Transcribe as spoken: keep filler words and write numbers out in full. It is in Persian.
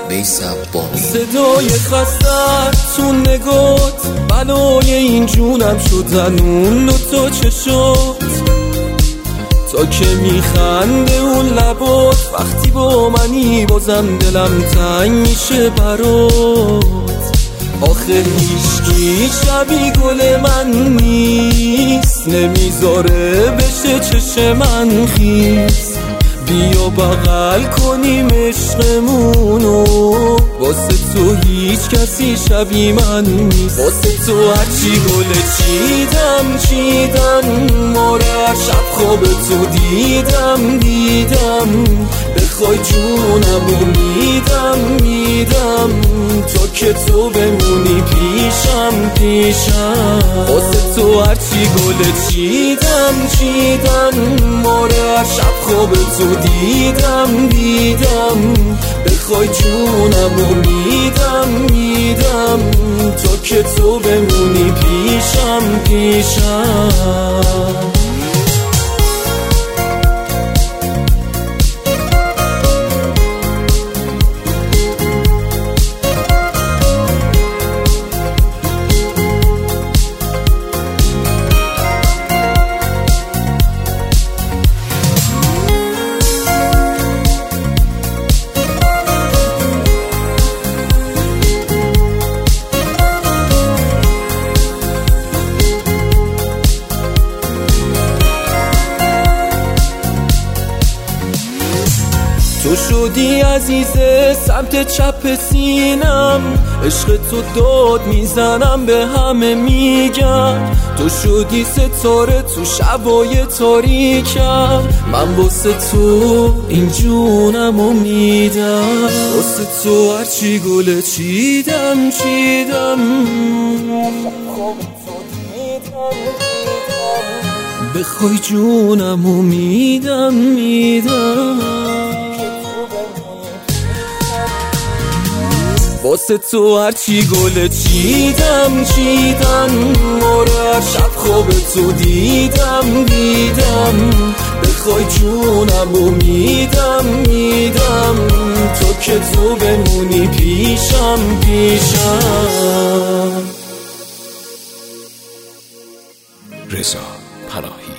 میثم بامی. صدای خستت تو نگات بلای این جونم شدن اون دوتا چشات، تا که میخنده اون لبات وقتی با منی بازم دلم تنگ میشه برات. آخه هیچکی شبیه گل من نیست، نمیذاره بشه چشم من خیس. بیا بغل کنیم عشقمونو، واسه تو هیچ کسی شبیه من نیست. واسه تو هرچی گل چیدم چیدم، ماره هر شب خواب تو دیدم دیدم. بخوای جونمو میدم میدم، تا که تو بمونی پیشم پیشم. واسه تو هرچی گل چیدم چیدم، ماره هر شب خواب تو دیدم دیدم. بخوای جونمو میدم میدم، تا که تو بمونی پیشم پیشم. تو شدی عزیزه سمت چپ سینم، عشق تو داد میزنم به همه میگم. تو شدی ستاره تو شبای تاریکم، من واسه تو این جونمو میدم. واسه تو هرچی گل چیدم چیدم، بخوای جونمو میدم میدم. واسه تو هرچی گل چیدم چیدم، ماره هر شب خواب تو دیدم دیدم. بخوای جونمو میدم میدم، تا که تو بمونی پیشم پیشم. رضا پناهی.